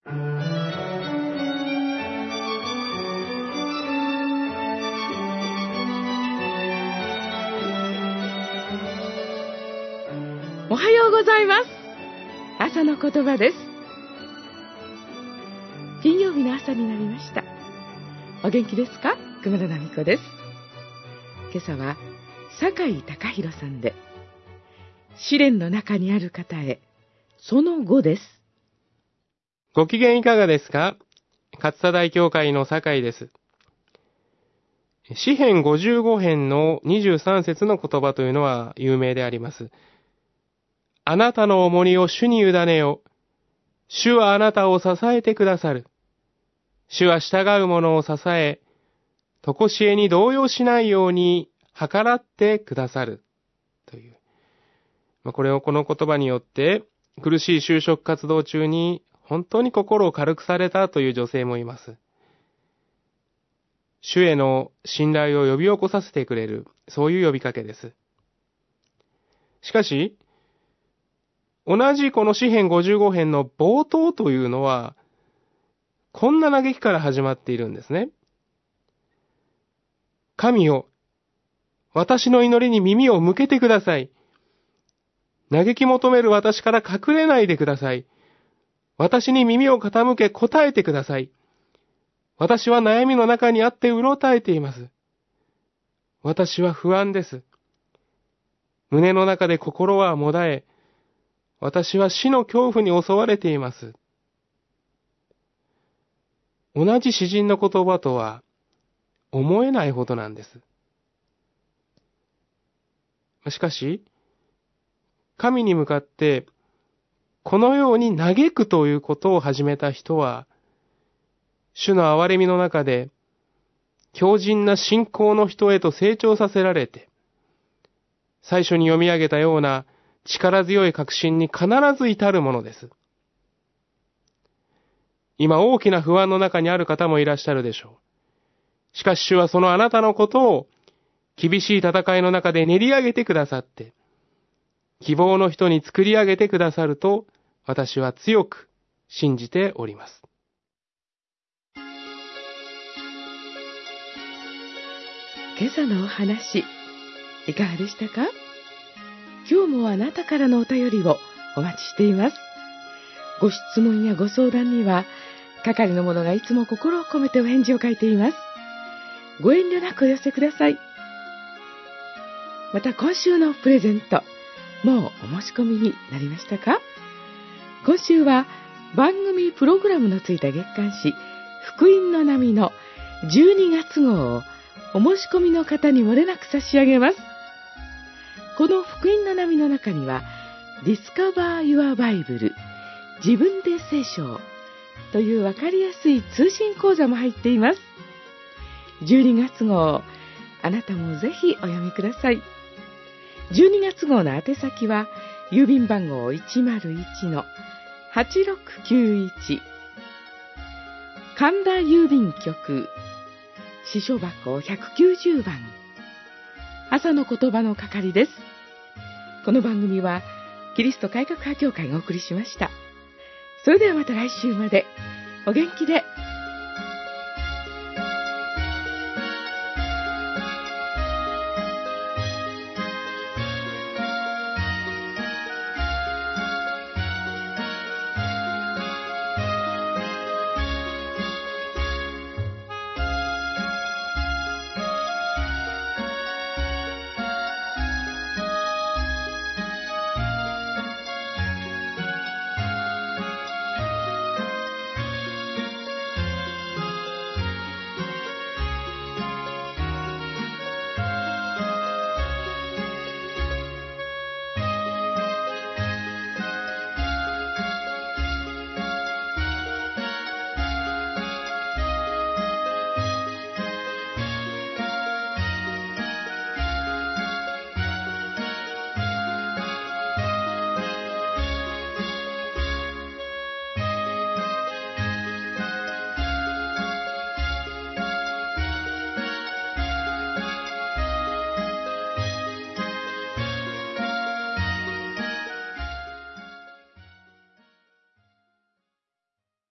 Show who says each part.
Speaker 1: おはようございます。朝の言葉です。金曜日の朝になりました。お元気ですか？熊田奈美子です。今朝は酒井貴弘さんで、試練の中にある方へ、その後です。
Speaker 2: ご機嫌いかがですか？勝田大教会の酒井です。詩編55編の23節の言葉というのは有名であります。あなたの重荷を主に委ねよ。主はあなたを支えてくださる。主は従う者を支え、とこしえに動揺しないように計らってくださる。という。この言葉によって、苦しい就職活動中に本当に心を軽くされたという女性もいます。主への信頼を呼び起こさせてくれる、そういう呼びかけです。しかし、同じこの詩編55編の冒頭というのは、こんな嘆きから始まっているんですね。神よ、私の祈りに耳を向けてください。嘆き求める私から隠れないでください。私に耳を傾け答えてください。私は悩みの中にあってうろたえています。私は不安です。胸の中で心はもだえ、私は死の恐怖に襲われています。同じ詩人の言葉とは思えないほどなんです。しかし、神に向かってこのように嘆くということを始めた人は、主の憐れみの中で強靭な信仰の人へと成長させられて、最初に読み上げたような力強い確信に必ず至るものです。今大きな不安の中にある方もいらっしゃるでしょう。しかし主はそのあなたのことを厳しい戦いの中で練り上げてくださって、希望の人に作り上げてくださると私は強く信じております。
Speaker 1: 今朝のお話、いかがでしたか？今日もあなたからのお便りをお待ちしています。ご質問やご相談には、係の者がいつも心を込めてお返事を書いています。ご遠慮なくお寄せください。また今週のプレゼント、もうお申し込みになりましたか？今週は番組プログラムのついた月刊誌、福音の波の12月号をお申し込みの方に漏れなく差し上げます。この福音の波の中には、Discover Your Bible、自分で聖書というわかりやすい通信講座も入っています。12月号、あなたもぜひお読みください。12月号の宛先は、郵便番号 101-8691、神田郵便局、支所箱190番、朝の言葉の係です。この番組はキリスト改革派教会がお送りしました。それではまた来週までお元気で。